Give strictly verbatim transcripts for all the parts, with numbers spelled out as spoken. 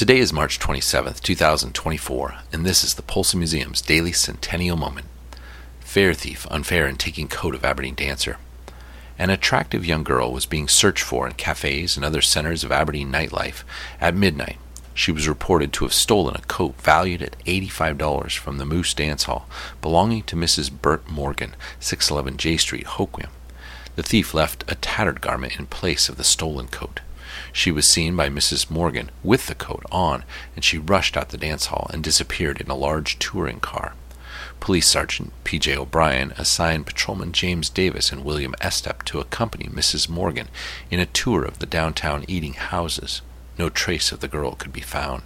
Today is March twenty-seventh, two thousand twenty-four, and this is the Polson Museum's Daily Centennial Moment. Fair thief, unfair in taking coat of Aberdeen dancer. An attractive young girl was being searched for in cafes and other centers of Aberdeen nightlife at midnight. She was reported to have stolen a coat valued at eighty-five dollars from the Moose Dance Hall, belonging to Missus Bert Morgan, six eleven J Street, Hoquiam. The thief left a tattered garment in place of the stolen coat. She was seen by Missus Morgan with the coat on, and she rushed out the dance hall and disappeared in a large touring car. Police Sergeant P J O'Brien assigned Patrolman James Davis and William Estep to accompany Missus Morgan in a tour of the downtown eating houses. No trace of the girl could be found.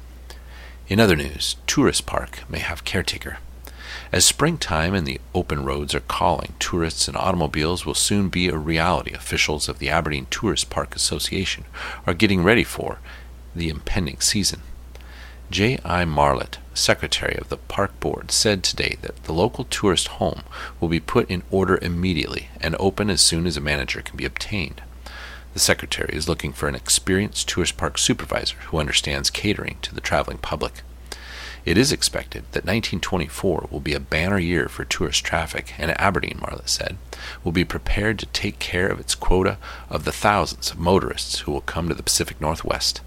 In other news, Tourist Park may have caretaker. As springtime and the open roads are calling, tourists and automobiles will soon be a reality. Officials of the Aberdeen Tourist Park Association are getting ready for the impending season. J I Marlett, secretary of the park board, said today that the local tourist home will be put in order immediately and open as soon as a manager can be obtained. The secretary is looking for an experienced tourist park supervisor who understands catering to the traveling public. It is expected that nineteen twenty-four will be a banner year for tourist traffic, and Aberdeen, Marlett said, will be prepared to take care of its quota of the thousands of motorists who will come to the Pacific Northwest.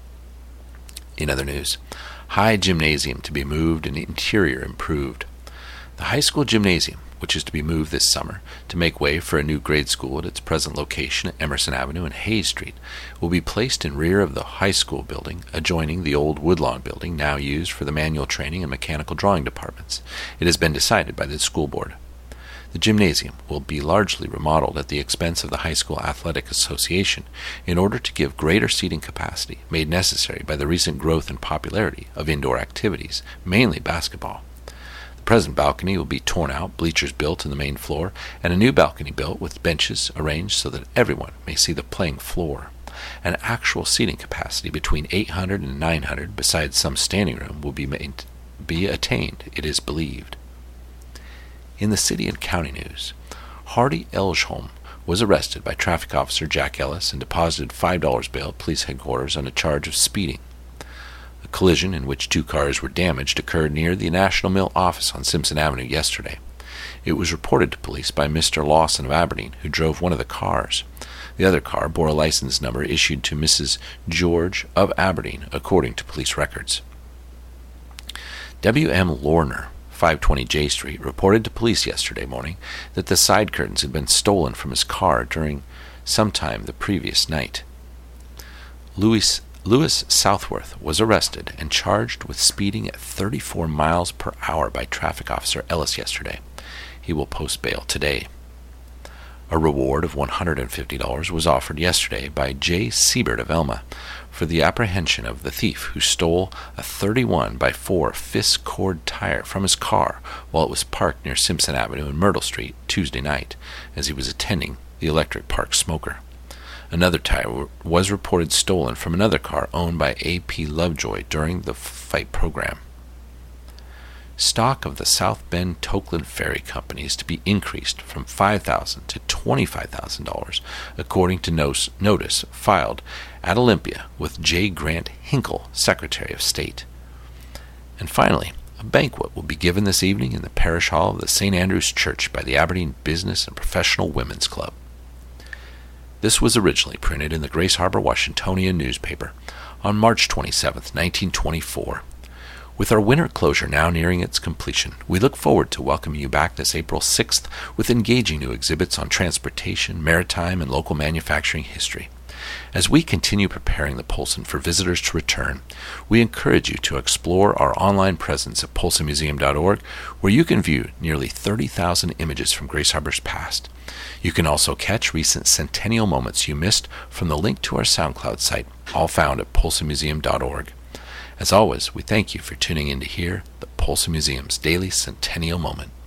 In other news, High Gymnasium to be moved and interior improved. The high school gymnasium, which is to be moved this summer to make way for a new grade school at its present location at Emerson Avenue and Hayes Street, will be placed in rear of the high school building, adjoining the old Woodlawn building now used for the manual training and mechanical drawing departments. It has been decided by the school board. The gymnasium will be largely remodeled at the expense of the High School Athletic Association in order to give greater seating capacity made necessary by the recent growth and popularity of indoor activities, mainly basketball. The present balcony will be torn out, bleachers built in the main floor, and a new balcony built with benches arranged so that everyone may see the playing floor. An actual seating capacity between eight hundred and nine hundred, besides some standing room, will be made, be attained, it is believed. In the city and county news, Hardy Elshholm was arrested by traffic officer Jack Ellis and deposited five dollars bail at police headquarters on a charge of speeding. A collision in which two cars were damaged occurred near the National Mill office on Simpson Avenue yesterday. It was reported to police by Mister Lawson of Aberdeen, who drove one of the cars. The other car bore a license number issued to Missus George of Aberdeen, according to police records. W M Lorner, five twenty J Street, reported to police yesterday morning that the side curtains had been stolen from his car during some time the previous night. Louis Lewis Southworth was arrested and charged with speeding at thirty-four miles per hour by traffic officer Ellis yesterday. He will post bail today. A reward of one hundred fifty dollars was offered yesterday by J. Siebert of Elma for the apprehension of the thief who stole a thirty-one by four Fisk cord tire from his car while it was parked near Simpson Avenue and Myrtle Street Tuesday night as he was attending the Electric Park Smoker. Another tire was reported stolen from another car owned by A P Lovejoy during the fight program. Stock of the South Bend Tokeland Ferry Company is to be increased from five thousand dollars to twenty-five thousand dollars, according to notice filed at Olympia with J. Grant Hinkle, Secretary of State. And finally, a banquet will be given this evening in the parish hall of the Saint Andrew's Church by the Aberdeen Business and Professional Women's Club. This was originally printed in the Grace Harbor Washingtonian newspaper on March twenty-seventh, nineteen twenty-four. With our winter closure now nearing its completion, we look forward to welcoming you back this April sixth with engaging new exhibits on transportation, maritime, and local manufacturing history. As we continue preparing the Polson for visitors to return, we encourage you to explore our online presence at polson museum dot org, where you can view nearly thirty thousand images from Grace Harbor's past. You can also catch recent centennial moments you missed from the link to our SoundCloud site, all found at polson museum dot org. As always, we thank you for tuning in to hear the Polson Museum's Daily Centennial Moment.